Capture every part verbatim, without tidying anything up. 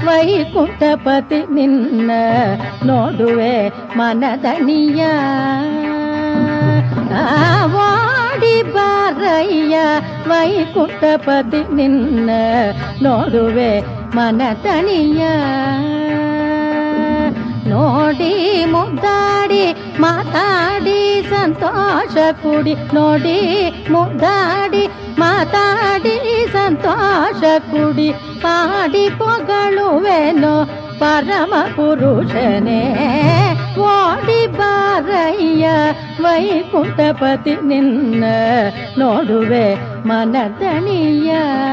ವೈಕುಂಠಪತಿ ನಿನ್ನ ನೋಡುವೆ ಮನದಣಿಯ ವಾಡಿ ಬಾರಯ್ಯ ವೈಕುಂಠಪತಿ ನಿನ್ನ ನೋಡುವೆ ಮನದಣಿಯ ನೋಡಿ ಮುದ್ದಾಡಿ ಮಾತಾಡಿ ಸಂತೋಷ ಕುಡಿ ನೋಡಿ ಮುದ್ದಾಡಿ ಮಾತಾಡಿ ಸಂತೋಷ ಕುಡಿ ಪಾಡಿ ಪೊಗಳುವೆನೋ ಪರಮ ಪುರುಷನೇ ಓಡಿ ಬಾರಯ್ಯ ವೈಕುಂಠಪತಿ ನಿನ್ನ ನೋಡುವೆ ಮನದಣಿಯ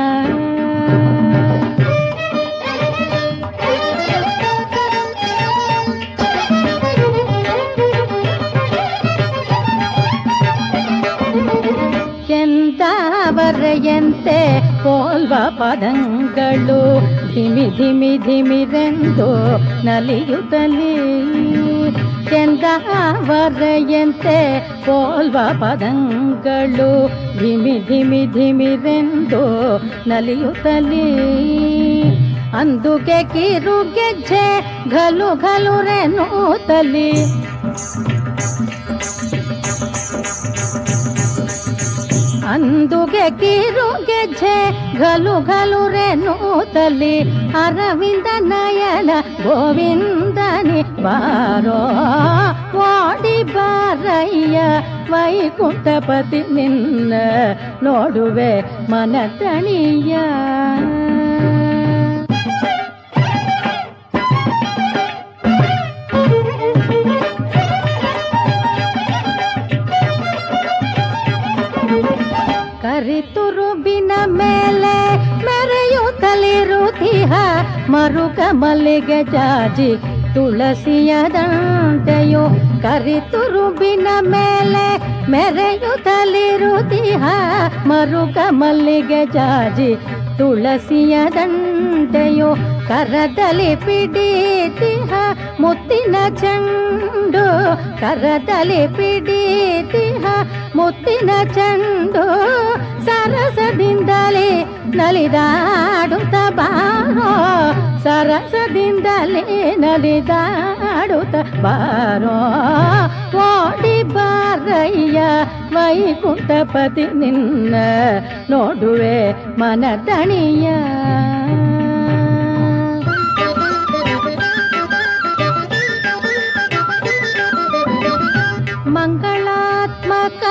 ಕೆಂದಾವರೆಯಂತೆ ಪೋಲ್ವ ಪದಂಗಳು ಧಿಮಿ ಧಿಮಿ ಧಿಮಿರೆಂದು ನಲಿಯುತ್ತಲೇ ಕೆಂದಾವರೆಯಂತೆ ಪೋಲ್ವ ಪದಂಗಳು ಧಿಮಿ ಧಿಮಿ ಧಿಮಿರೆಂದು ನಲಿಯುತ್ತಲೇ ಅಂದುಗೆ ಕಿರು ಗೆಜ್ಜೆ ಘಲು ಘಲುರೆನ್ನುತ್ತಲೇ ಅಂದುಗೆ ಕಿರು ಗೆಜ್ಜೆ ಘಲು ಘಲುರೆನ್ನುತ್ತಲೇ ಅರವಿಂದ ನಯನ ಗೋವಿಂದನಿ ಬಾರೋ ಓಡಿ ಬಾರಯ್ಯ ವೈಕುಂಠಪತಿ ನಿನ್ನ ನೋಡುವೆ ಮನದಣಿಯ ಕರಿತುರುಬಿನ ಮೇಲೆ ಮೆರೆಯುತ್ತಲಿರುತ್ತಿಹ ಮರುಕ ಮಲ್ಲಿಗೆ ಜಾಜಿ ತುಳಸಿಯ ದಂಡೆಯು ಕರಿತುರುಬಿನ ಮೇಲೆ ಮೆರೆಯುತ್ತಲಿರುತ್ತಿಹ ಮರುಕ ಮಲ್ಲಿಗೆ ಜಾಜಿ ತುಳಸಿಯ ದಂಡೆಯು ಕರದಲ್ಲಿ ಪಿಡೀತಿಹ ಮುತ್ತಿನ ಚೆಂಡು ಕರದಲ್ಲಿ ಪಿಡೀತಿಹ ಮುತ್ತಿನ ಚೆಂಡು ಸರಸದಿಂದಲೇ ನಲಿದಾಡುತ್ತ ಬಾರೋ ಸರಸದಿಂದಲೇ ನಲಿದಾಡುತ್ತ ಬಾರೋ ಓಡಿ ಬಾರಯ್ಯ ವೈಕುಂಠಪತಿ ನಿನ್ನ ನೋಡುವೆ ಮನದಣಿಯ ಮಂಗಳಾತ್ಮಕ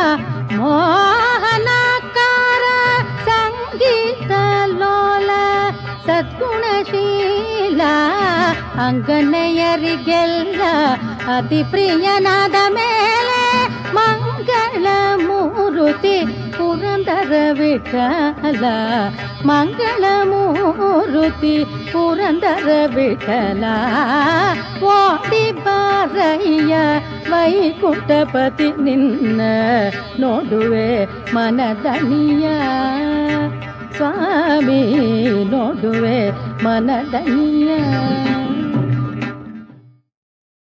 ಮೋಹನಕಾರ ಸಂಗೀತ ಲೋಲ ಸದ್ಗುಣಶೀಲ ಅಂಗನೆಯರಿಗೆಲ್ಲ ಅತಿ ಪ್ರಿಯನಾದ ಮೇಲೆ ಮಂಗಳ ಮೂರುತಿ ಪುರಂದರ ವಿಠಲ ಮಂಗಳ ಮೂರುತಿ ಪುರಂದರ ವಿಠಲ ಓಡಿ ಬಾರಯ್ಯ ವೈಕುಂಠಪತಿ ನಿನ್ನ ನೋಡುವೆ ಮನದಣಿಯ ಸ್ವಾಮಿ ನೋಡುವೆ ಮನದಣಿಯ